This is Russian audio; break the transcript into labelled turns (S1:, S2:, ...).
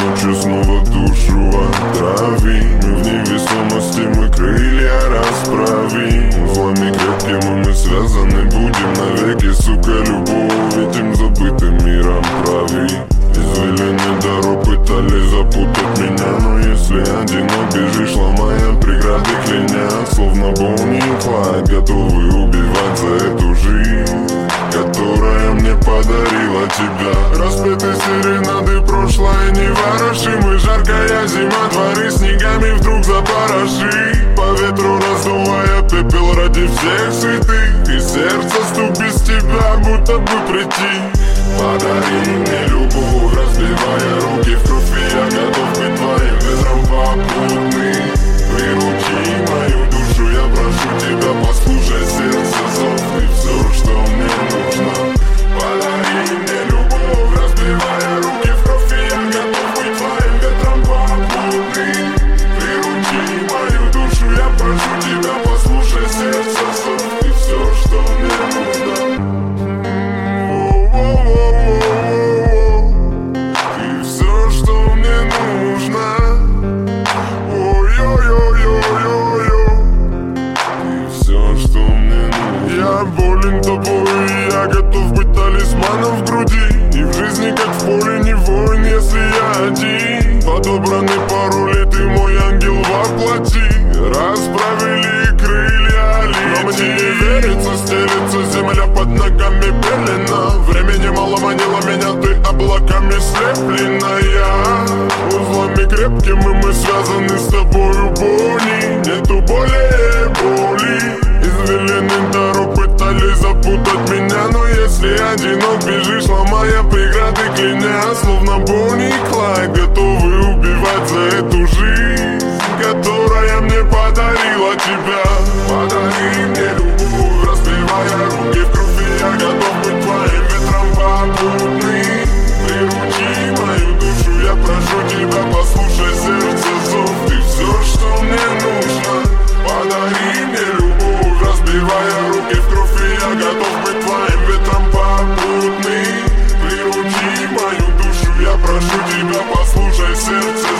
S1: ночью снова душу отрави. Мы в невесомости, мы крылья расправим. Узлами крепкими мы связаны будем навеки, сука, любовь этим забытым миром прави. Извилины дорог пытались запутать меня, но если одинок бежишь, ломая преграды, кляня, словно Бонни и Клайд, готовы убивать за эту жизнь, которая мне подарила тебя. Распеты серенады, прошлое не ворошим, и жаркая зима, дворы снегами вдруг запороши. По ветру раздувая пепел ради всех святых, и сердце стук без тебя, будто бы прийти. Подари мне любовь, разбивая руки в кровь, и я готов быть твоим ветром попутный. Приручи мою душу, я прошу тебя, послушай сердце зов, ты все, что мне нужно. Подари мне любовь, разбивая руки в кровь, и я готов быть твоим ветром попутный. Приручи мою душу, я прошу тебя, послушай сердце зов, ты все, что мне нужно. Болен тобой, и я готов быть талисманом в груди. И в жизни, как в поле, не воин, если я один. Подобраны пароли, ты мой ангел воплоти. Расправили крылья, лети. Но мне не верится, стелется земля под ногами пелена. Времени мало манило меня, ты облаками слепленная. Узлами крепкими мы связаны с тобою, Бонни. Нету более боли. Извилины дорог пытались запутать меня, но если одинок бежишь, ломая преграды, кляня, словно Бонни и Клайд, готовы убивать за эту жизнь, которая мне подарила тебя. Подари мне любовь, разбивая руки в кровь, и я готов быть твоим ветром попутный. Приручи мою душу, я прошу тебя, послушай сердце зов, ты все, что мне нужно. Подари мне любовь, разбивая руки в кровь, и я готов быть твоим ветром попутный. Приручи мою душу, я прошу тебя, послушай сердце